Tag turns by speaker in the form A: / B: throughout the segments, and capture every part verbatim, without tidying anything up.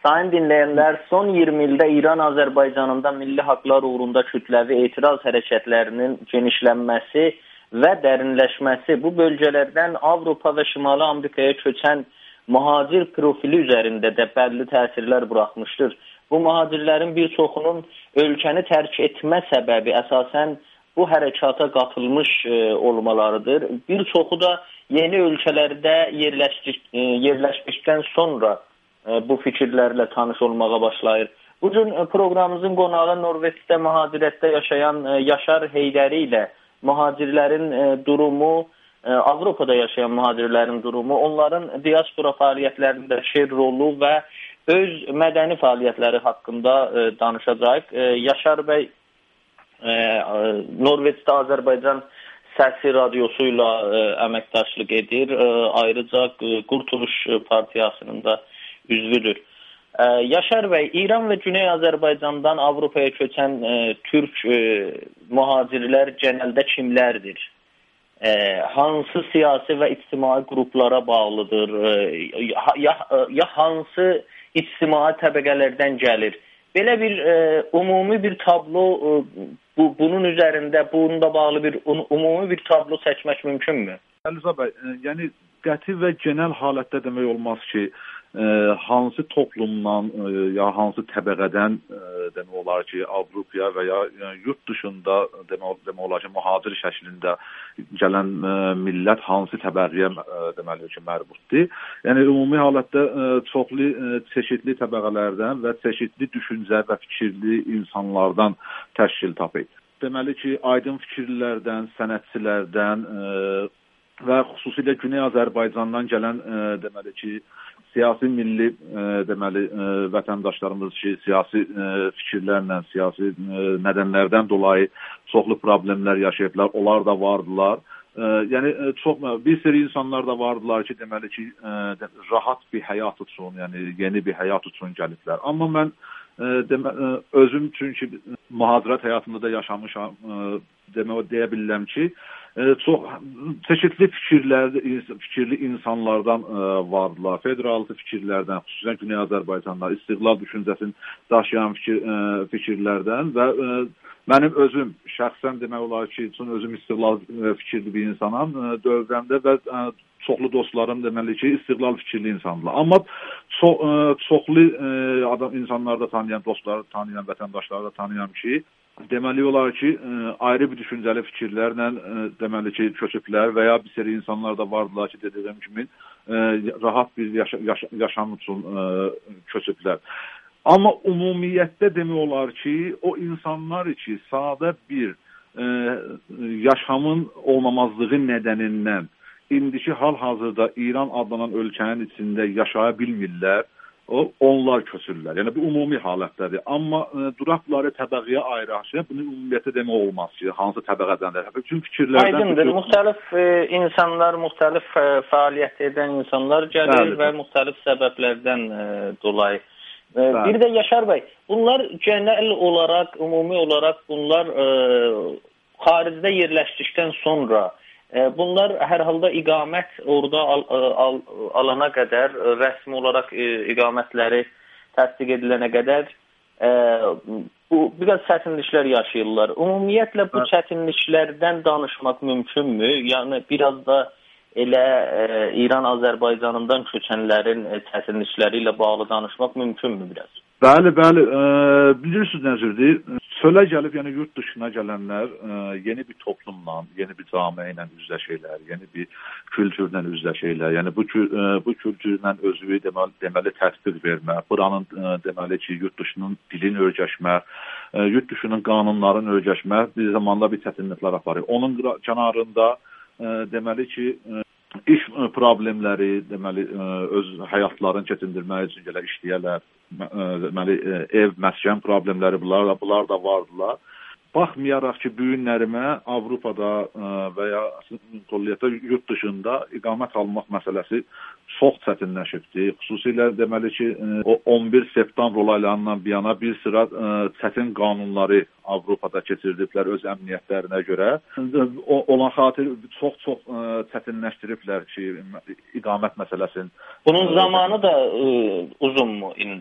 A: Sayın dinleyenler, son iyirmi ildə İran Azərbaycanında milli haqlar uğrunda kütləvi etiraz hərəkətlərinin genişlənməsi və dərinləşməsi bu bölgələrdən Avropa və Şimali Amerikaya köçən mühacir profili üzərində də bəlli təsirlər buraxmışdır. Bu mühacirlərin bir çoxunun ölkəni tərk etmə səbəbi əsasən bu hərəkata qatılmış e, olmalarıdır. Bir çoxu da yeni ölkələrdə yerləşdik, e, yerləşdikdən sonra bu fikirlərlə tanış olmağa başlayır. Bugün proqramımızın qonağı Norveçdə mühacirətdə yaşayan Yaşar Heydəri ilə mühacirlərin durumu, Avropada yaşayan mühacirlərin durumu, onların diaspora fəaliyyətlərində şer rolu və öz mədəni fəaliyyətləri haqqında danışacaq. Yaşar bəy Norveçdə Azərbaycan Səsi radiosu ilə əməkdaşlıq edir. Ayrıca Qurtuluş Partiyasının da üzvüdür. Yaşar bəy, İran və Güney Azərbaycandan Avropaya köçən e, türk e, mühacirlər genəldə kimlərdir? E, hansı siyasi və ictimai qruplara bağlıdır? E, ya, ya hansı ictimai təbəqələrdən gəlir? Belə bir e, umumi bir tablo, e, bu, bunun üzərində, bununla bağlı bir um, umumi bir tablo çəkmək mümkünmü?
B: Əliza bəy, e, yəni qəti və genel halətdə demək olmaz ki, E, hansı toplumdan e, ya hansı təbəqədən e, demək olar ki, Avropaya və ya e, yurt dışında demək, demək olar ki, mühacir şəklində gələn e, millət hansı təbəqəyə e, deməli ki, mərbutdur. Yəni ümumi halətdə e, çoxlu e, çeşidli təbəqələrdən və çeşidli düşüncə və fikirli insanlardan təşkil tapır. Deməli ki, aydın fikirlərdən, sənətçilərdən e, və xüsusilə Güney Azərbaycandan gələn e, deməli ki, siyasi milli e, deməli e, vətəndaşlarımız ki, siyasi e, fikirlərlə, siyasi e, nədənlərdən dolayı çoxlu problemlər yaşayıblar. Onlar da vardılar. E, yəni e, çox bir sürü insanlar da vardılar ki, deməli ki, e, rahat bir həyat üçün, yəni yeni bir həyat üçün gəliblər. Amma mən e, demə, e, özüm çünki mühacirət həyatında da yaşamışam, e, demək deyə bilirəm ki, çox çeşidli fikirlər, fikirli insanlardan ə, vardılar. Federalist fikirlərdən, xüsusən Güney Azərbaycanda istiqlal düşüncəsini daşıyan fikir, ə, fikirlərdən və ə, mənim özüm şəxsən demək olar ki, üçün özüm istiqlal fikirli bir insanam. Ə, dövrəmdə və ə, çoxlu dostlarım deməli ki, istiqlal fikirli insandılar. Amma ço ə, çoxlu ə, adam insanları da tanıyan, dostları tanıyan, vətəndaşları da tanıyan ki, deməli olar ki, ə, ayrı bir düşüncəli fikirlərlə ə, deməli ki, köçüblər və ya bir seri insanlar da vardılar ki, dediyim kimi ə, rahat bir yaşa yaşa yaşam üçün ə, köçüblər. Amma ümumiyyətdə demək olar ki, o insanlar ki, sadə bir ə, yaşamın olmamazlığı nədənindən indiki hal-hazırda İran adlanan ölkənin içində yaşaya bilmirlər. O, onlar köçürlər. Yəni, bu ümumi halətdədir. Amma e, duraqları təbəqəyə ayıraq, bunu ümumiyyətlə demək olmaz ki, hansı təbəqədəndir. Bütün fikirlərdən...
A: Aydındır. Müxtəlif e, insanlar, müxtəlif e, fəaliyyət edən insanlar gəlir Bəli. Və müxtəlif səbəblərdən e, dolayı. E, bir də Yaşar bəy, bunlar genel olaraq, ümumi olaraq bunlar e, xaricdə yerləşdikdən sonra bunlar hər halda iqamət orada al, al, alana qədər, rəsmi olaraq iqamətləri təsdiq edilənə qədər e, bu biraz çətinliklər yaşayırlar. Ümumiyyətlə bu çətinliklərdən danışmaq mümkünmü? Yəni biraz da elə e, İran Azərbaycanından köçənlərin çətinlikləri ilə bağlı danışmaq mümkünmü biraz?
B: Bəli, bəli. E, bilirsiniz nəzirdir? Çölə gəlib, yəni yurt dışına gələnlər e, yeni bir toplumla, yeni bir camiə ilə üzləşirlər, yeni bir kültürlə üzləşirlər. Yəni bu e, bu kültürlə özünü deməli, deməli tətbiq vermək, buranın e, deməli ki, yurt dışının dilini öyrəşmək, e, yurt dışının qanunlarını öyrəşmək bir zamanda bir çətinliklər aparır. Onun kənarında e, deməli ki, e, iş problemləri, deməli öz həyatlarını keçindirmək üçün gələ işləyərlər. Deməli ev, məskən problemləri bunlar da bunlar da vardılar. Baxmayaraq ki, bu günlərimə Avropada və ya kollegiyyətdə yurt dışında iqamət almaq məsələsi çox çətinləşibdir. Xüsusilə deməli ki, o on bir septembr olaylarından bir yana bir sıra çətin qanunları Avropada keçirdiblər öz əmniyyətlərinə görə. O, olan xatir çox-çox çətinləşdiriblər ki, iqamət məsələsini.
A: Bunun zamanı da ə, uzunmu indi?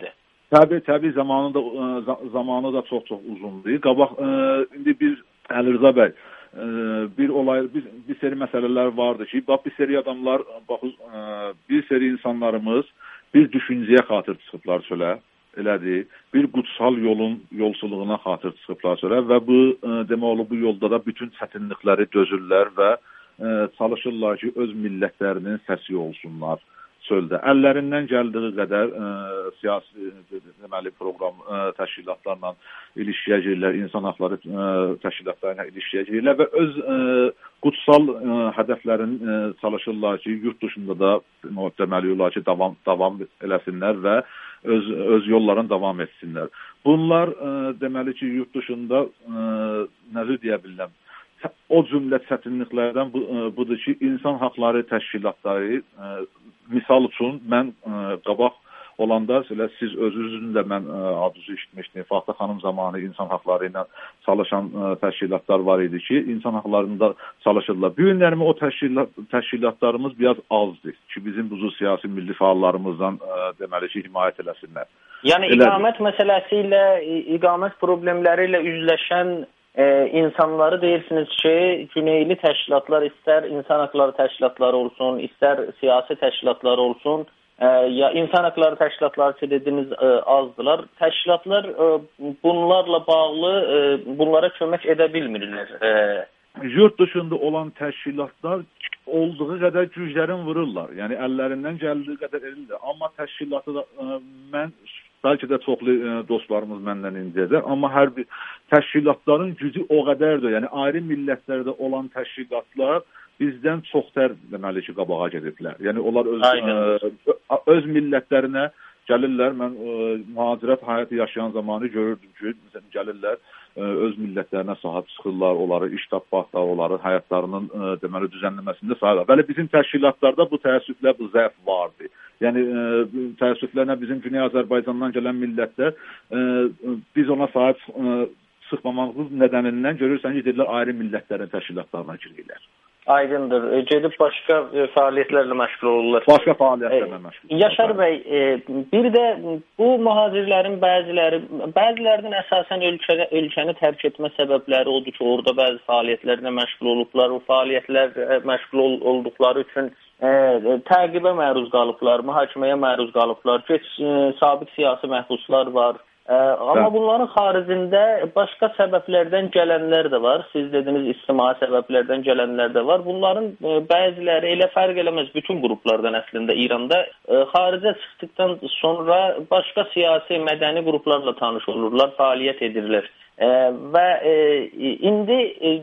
B: Təbii, təbii zamanı da zamanı da çox-çox uzundur. Qabaq ə, indi biz Əli Rza bəy ə, bir olay bir, bir seri məsələlər vardı ki, bax bir seri adamlar, bax ə, bir seri insanlarımız bir düşüncəyə xatir çıxıblar çölə, elədir. Bir qutsal yolun yolçuluğuna xatir çıxıblar çölə və bu ə, demək olar bu yolda da bütün çətinlikləri dözürlər və ə, çalışırlar ki, öz millətlərinin səsi olsunlar çöldə. Əllərindən gəldiyi qədər ə, siyasi deməli proqram ə, təşkilatlarla ilişkiyə girirlər, insan haqları ə, təşkilatlarına ilişkiyə girirlər və öz ə, qutsal ə, hədəflərin ə, çalışırlar ki, yurt dışında da deməli olar ki, davam davam eləsinlər və öz öz yollarını davam etsinlər. Bunlar ə, deməli ki, yurt dışında ə, nəzir deyə bilərəm. O cümlə çətinliklərdən bu, budur ki, insan haqları təşkilatları ə, misal üçün mən ə, qabaq olanda elə siz özünüzün də mən ə, adınızı eşitmişdim. Fatih xanım zamanı insan haqları ilə çalışan ə, təşkilatlar var idi ki, insan haqlarında çalışırlar. Bu günlərimi o təşkilat, təşkilatlarımız biraz azdır ki, bizim bu siyasi milli fəallarımızdan ə, deməli ki, himayət eləsinlər.
A: Yəni iqamət məsələsi ilə, iqamət problemləri ilə üzləşən Ee, insanları deyirsiniz ki, güneyli təşkilatlar istər insan haqları təşkilatları olsun, istər siyasi təşkilatlar olsun, e, ya insan haqları təşkilatları ki dediniz e, azdılar. Təşkilatlar e, bunlarla bağlı e, bunlara kömək edə bilmirlər. E,
B: Yurt dışında olan təşkilatlar olduğu qədər güclərin vururlar. Yəni əllərindən gəldiyi qədər edirlər. Amma təşkilatı da e, mən bəlkə də çoxlu ə, dostlarımız məndən incədir, amma hər bir təşkilatların gücü o qədərdir. Yəni ayrı millətlərdə olan təşkilatlar bizdən çoxtər deməli ki, qabağa gediblər. Yəni onlar öz ə, öz millətlərinə gəlirlər. Mən ə, mühacirət həyatı yaşayan zamanı görürdüm ki, gəlirlər ə, öz millətlərinə sahib çıxırlar, onları iş tapmaqda, onların həyatlarının ə, deməli düzənləməsində sahib. Bəli, bizim təşkilatlarda bu təəssüflə bu zəif vardı. Yəni ə, təəssüflərlə bizim Güney Azərbaycandan gələn millətlər ə, biz ona sahib ə, çıxmamağımız nədənindən görürsən ki, deyirlər ayrı millətlərin təşkilatlarına girirlər.
A: Aydındır. E, gedib başqa e, fəaliyyətlərlə məşğul olurlar.
B: Başqa fəaliyyətlərlə məşğul olurlar.
A: Yaşar bəy, e, bir də bu mühacirlərin bəziləri, bəzilərinin əsasən ölkə, ölkəni tərk etmə səbəbləri odur ki, orada bəzi fəaliyyətlərlə məşğul olublar. O fəaliyyətlər e, məşğul ol, olduqları üçün e, təqibə məruz qalıblar, mühakiməyə məruz qalıblar. Geç, e, sabiq siyasi məhbuslar var. Ee, amma bunların xaricində başqa səbəblərdən gələnlər də var. Siz dediniz ictimai səbəblərdən gələnlər də var. Bunların e, bəziləri elə fərq eləməz bütün qruplardan əslində İranda e, xaricə çıxdıqdan sonra başqa siyasi, mədəni qruplarla tanış olurlar, fəaliyyət edirlər. E, və e, indi e,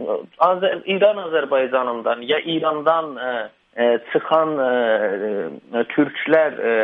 A: Azər İran Azərbaycanından ya İrandan e, e, çıxan e, e, türklər e,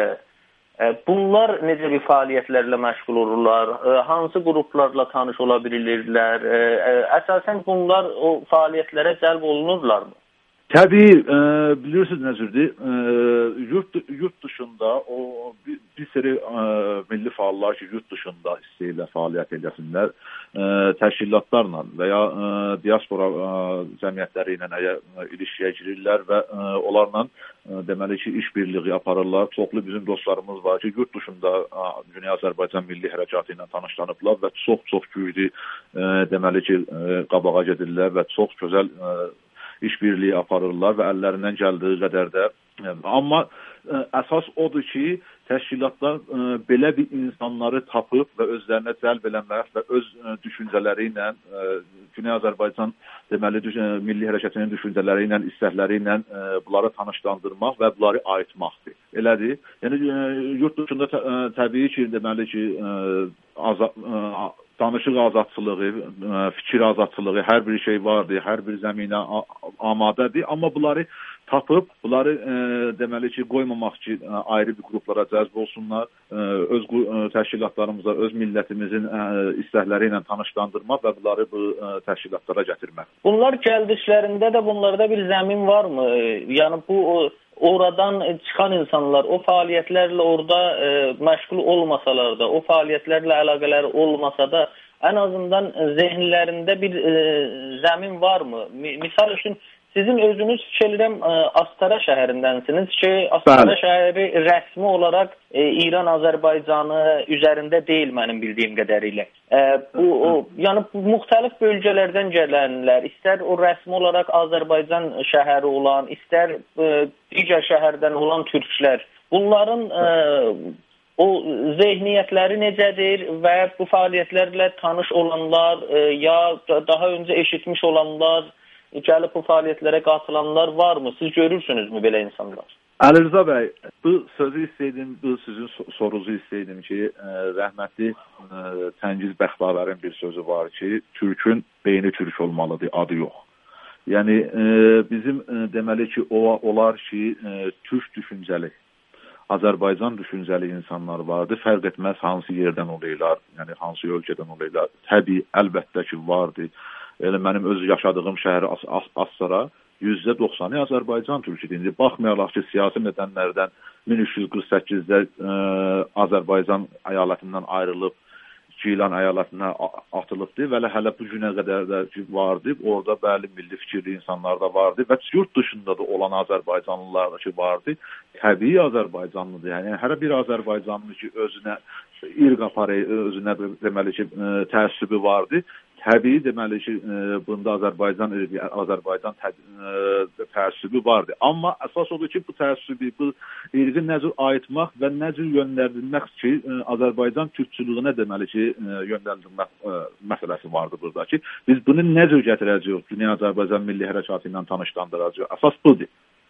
A: bunlar necə bir fəaliyyətlərlə məşğul olurlar? Hansı qruplarla tanış ola bilirlər? Əsasən bunlar o fəaliyyətlərə cəlb olunurlarmı?
B: Təbii, e, bilirsiniz nəzirdir, e, yurt, yurt dışında o bir, bir seri e, milli fəallar ki, yurt dışında istəyirlər fəaliyyət edəsinlər, e, təşkilatlarla və ya e, diaspora e, cəmiyyətləri ilə e, ilişkiyə girirlər və e, onlarla e, deməli ki, işbirliği aparırlar. Çoxlu bizim dostlarımız var ki, yurt dışında e, Güney Azərbaycan Milli Hərəkatı ilə tanışlanıblar və çox-çox güclü e, deməli ki, e, qabağa gedirlər və çox gözəl e, işbirliği aparırlar və əllərindən gəldiyi qədər də. Amma ə, əsas odur ki, təşkilatlar ə, belə bir insanları tapıb və özlərinə cəlb eləmək və öz ə, düşüncələri ilə ə, Güney Azərbaycan deməli ə, milli hərəkətinin düşüncələri ilə, istəkləri ilə ə, bunları tanışlandırmaq və bunları ayıtmaqdır. Elədir. Yəni ə, yurt dışında tə, ə, təbii ki, deməli ki, ə, aza, ə, danışıq azadçılığı, fikir azadçılığı, hər bir şey vardır, hər bir zəminə amadədir. Amma bunları tapıb, bunları e, deməli ki, qoymamaq ki, e, ayrı bir qruplara cəzb olsunlar, e, öz e, təşkilatlarımıza, öz millətimizin e, istəkləri ilə tanışlandırmaq və bunları bu e, təşkilatlara gətirmək.
A: Bunlar gəldiklərində də bunlarda bir zəmin varmı? Yəni bu o oradan çıxan insanlar o fəaliyyətlərlə orada e, məşğul olmasalar da, o fəaliyyətlərlə əlaqələri olmasa da, ən azından zehnlərində bir e, zəmin varmı? Misal üçün, sizin özünüz fikir edirəm Astara şəhərindənsiniz ki, Astara Bəli. şəhəri rəsmi olaraq e, İran Azərbaycanı üzərində deyil mənim bildiyim qədərilə. E, bu o, yəni müxtəlif bölgələrdən gələnlər, istər o rəsmi olaraq Azərbaycan şəhəri olan, istər e, digər şəhərdən olan türklər, bunların e, o zehniyyətləri necədir və bu fəaliyyətlərlə tanış olanlar e, ya daha öncə eşitmiş olanlar, gəlib bu fəaliyyətlərə qatılanlar varmı? Siz görürsünüzmü belə insanlar?
B: Əli Rza bəy, bu sözü istəydim, bu sizin sorunuzu istəydim ki, ə, rəhmətli ə, Təngiz Bəxtavərin bir sözü var ki, Türkün beyni Türk olmalıdır, adı yox. Yəni ə, bizim ə, deməli ki, o, onlar ki, ə, Türk düşüncəli, Azərbaycan düşüncəli insanlar vardı. Fərq etməz hansı yerdən olaylar, yəni hansı ölkədən olaylar. Təbii, əlbəttə ki, vardı. Elə mənim öz yaşadığım şəhəri As As Astara yüzdə doxsanı Azərbaycan türküdür. Baxmayaraq ki, siyasi nədənlərdən min üç yüz qırx səkkizdə ə, Azərbaycan əyalətindən ayrılıb Gilan əyalətinə atılıbdı və hələ bu günə qədər də vardı. Orada bəli milli fikirli insanlar da vardı və yurt dışında da olan Azərbaycanlılar da ki vardı. Təbii Azərbaycanlıdır. Yəni hər bir Azərbaycanlı ki özünə irq aparı, özünə deməli ki təəssübü vardı. Təbii deməli ki, bunda Azərbaycan Azərbaycan təəssübü vardı. Amma əsas odur ki, bu təəssübü, bu irqi nə cür ayıtmaq və nə cür yönləndirmək ki, Azərbaycan türkçülüyünə deməli ki, yönləndirmək məsələsi vardı burada ki, biz bunu nə cür gətirəcəyik, Dünya Azərbaycan Milli Hərəkatı ilə tanışlandıracağıq. Əsas budur.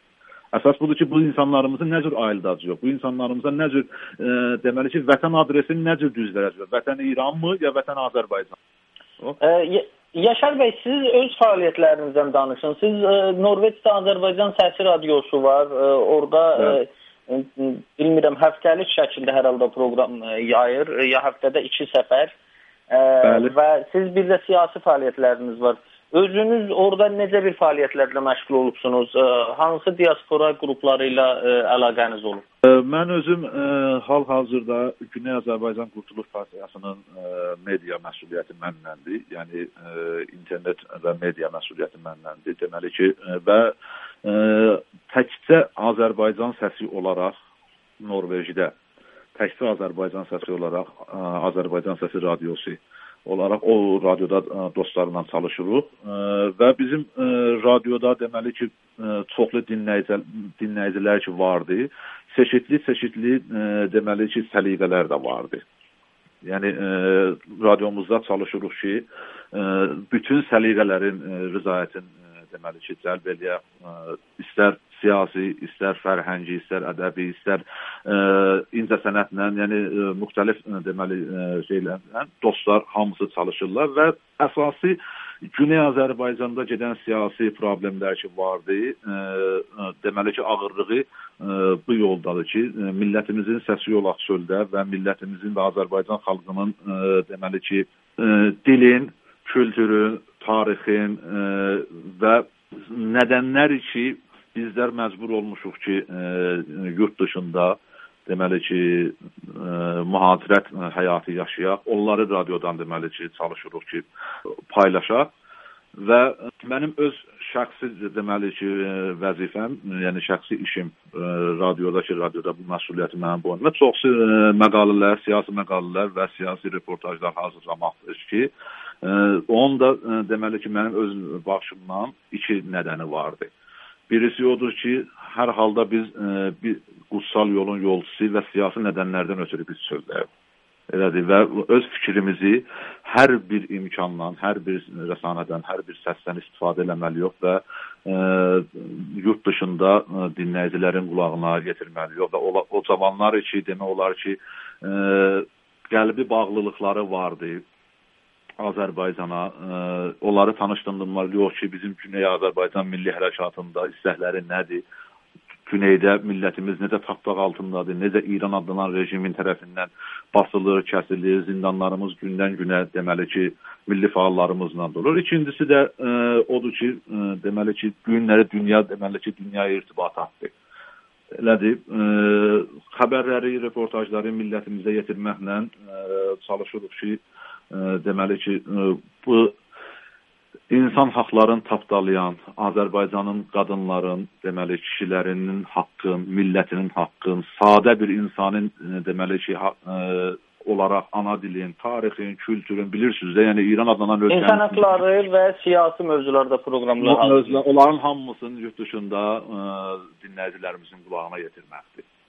B: Əsas budur ki, bu insanlarımızı nə cür ayıldacağıq, bu insanlarımıza nə cür, deməli ki, vətən adresini nə cür düzlərəcəyik, vətən İran mı, ya vətən Azərbaycan?
A: Ə, Yaşar bəy, siz öz fəaliyyətlərinizdən danışın. Siz ə, Norveçdə Azərbaycan Səsi radiosu var. Ə, orada ə, ə, bilmirəm, həftəlik şəkildə hər halda proqram ə, yayır. Ya həftədə iki səfər. Ə, və siz bir də siyasi fəaliyyətləriniz var. Özünüz orada necə bir fəaliyyətlərlə məşğul olubsunuz? Ə, hansı diaspora qrupları ilə ə, əlaqəniz olub?
B: Mən özüm ə, hal-hazırda Güney Azərbaycan Qurtuluş Partiyasının ə, media məsuliyyəti mənləndir. Yəni ə, internet və media məsuliyyəti mənləndir. Deməli ki, ə, və ə, təkcə Azərbaycan səsi olaraq Norveçdə, təkcə Azərbaycan səsi olaraq ə, Azərbaycan Səsi radiosu olaraq o radioda ə, dostlarla çalışırıq ə, və bizim ə, radioda deməli ki, ə, çoxlu dinləyici, dinləyicilər ki vardı. Çeşitli-çeşitli e, deməli ki, səliqələr də vardı. Yəni, e, radiomuzda çalışırıq ki, e, bütün səliqələrin e, rızayətin e, deməli ki, cəlb eləyək. E, istər siyasi, istər fərhəngi, istər ədəbi, istər e, incə sənətlə, yəni e, müxtəlif e, deməli e, şeylərlə dostlar hamısı çalışırlar və əsası Güney Azərbaycanda gedən siyasi problemlər ki vardı, e, deməli ki, ağırlığı e, bu yoldadır ki, e, millətimizin səsi yolaq çöldə və millətimizin və Azərbaycan xalqının e, deməli ki, e, dilin, kültürün, tarixin e, və nədənlər ki, bizlər məcbur olmuşuq ki, e, yurt dışında deməli ki, e, mühacirət həyatı yaşayaq. Onları radiodan deməli ki, çalışırıq ki, paylaşaq və mənim öz şəxsi deməli ki, vəzifəm, yəni şəxsi işim e, radioda ki, radioda bu məsuliyyəti mənim boynumda çox e, məqalələr, siyasi məqalələr və siyasi reportajlar hazırlamaqdır ki, e, onun da e, deməli ki, mənim öz baxışımdan iki nədəni vardı. Birisi odur ki, hər halda biz e, bir qutsal yolun yolçusu və siyasi nədənlərdən ötürü biz sözdəyik. Elədir və öz fikrimizi hər bir imkanla, hər bir rəsanədən, hər bir səsdən istifadə eləməliyik və e, yurt dışında e, dinləyicilərin qulağına yetirməliyik və o, o cavanlar ki, demək olar ki, e, qəlbi bağlılıqları vardı Azərbaycana, e, onları tanışdırmalıyıq ki, bizim Güney Azərbaycan Milli Hərəkatında istəkləri nədir? Güneydə millətimiz necə tapdaq altındadır, necə İran adlanan rejimin tərəfindən basılır, kəsilir, zindanlarımız gündən-günə deməli ki, milli fəallarımızla dolur. İkincisi də e, odur ki, e, deməli ki, günləri dünya, deməli ki, dünyaya irtibatatdır. Elədir, e, xəbərləri, reportajları millətimizə yetirməklə e, çalışırıq ki, e, deməli ki, e, bu insan haqlarını tapdalayan, Azərbaycanın qadınların, deməli kişilərinin haqqın, millətinin haqqın, sadə bir insanın deməli ki, e, olaraq ana dilin, tarixin, kültürün bilirsiniz də, yəni İran adlanan ölkənin
A: insan haqları və siyasi mövzularda proqramlar
B: hazırlayır. Onların hamısını yurt dışında e, dinləyicilərimizin qulağına yetirməkdir.